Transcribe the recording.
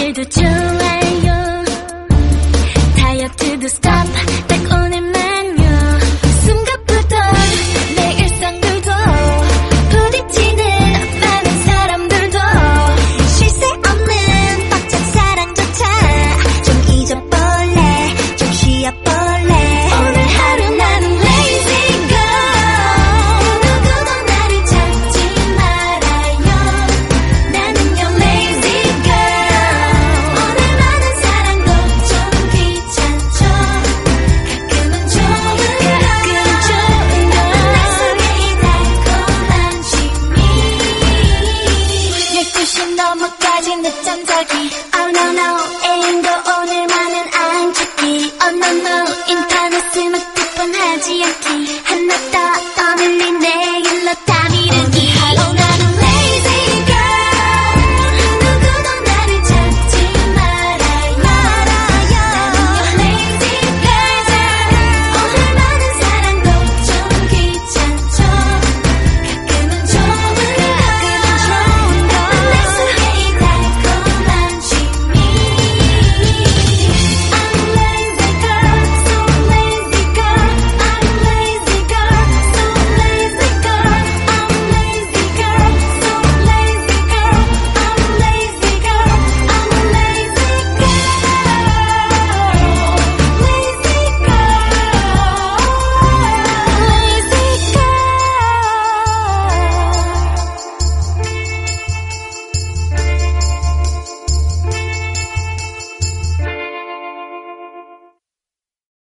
오늘도 좋아요. 다이어트도 stop. 딱 오늘만요. 숨가쁘던 내 일상들도 부딪히는 많은 사람들도 쉴 새 없는 벅찬 사랑조차 좀 잊어볼래. 좀 쉬어볼래. 오늘 하루 나는 lazy girl. 누구도 나를 찾지 말아요. 나는요 lazy girl. 오늘 많은 사랑도 좀 귀찮죠. 가끔은 좋은 걸 날 속에 이 달콤한 취미. 12시 넘어까지 늦잠 자기. Oh no no 애인도 오늘만은 안 찾기. Oh no no 인터넷 스마트폰 하지 않기.